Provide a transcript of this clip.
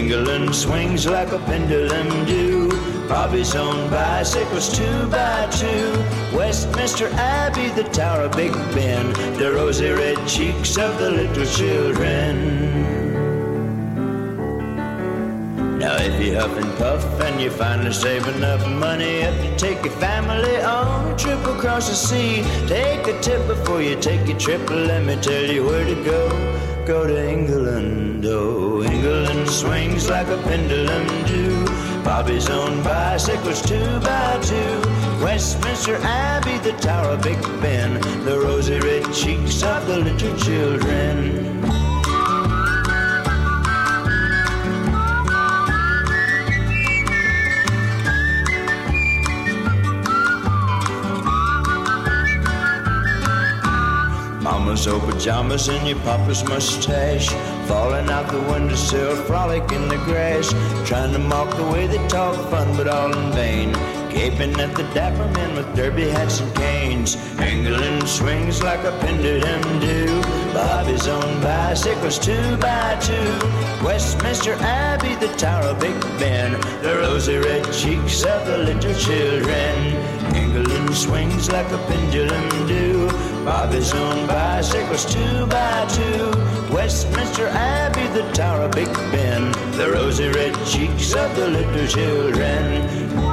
England swings like a pendulum do. Bobby's own bicycles 2x2. Westminster Abbey, the Tower of Big Ben, the rosy red cheeks of the little children. Now if you huff and puff and you finally save enough money up to take your family on a trip across the sea, take a tip before you take your trip. Let me tell you where to go. Go to England, oh, England swings like a pendulum do. Bobby's own bicycles 2x2. Westminster Abbey, the Tower of Big Ben, the rosy red cheeks of the little children. Mama's old pajamas and your papa's mustache, falling out the windowsill, frolic in the grass, trying to mock the way they talk fun, but all in vain, gaping at the dapper men with derby hats and canes. England swings like a pendulum do. Bobby's own bicycles 2x2. Westminster Abbey, the Tower of Big Ben, the rosy red cheeks of the little children. England swings like a pendulum do. Bobby's own bicycles 2x2. Westminster Abbey, the Tower of Big Ben, the rosy red cheeks of the little children.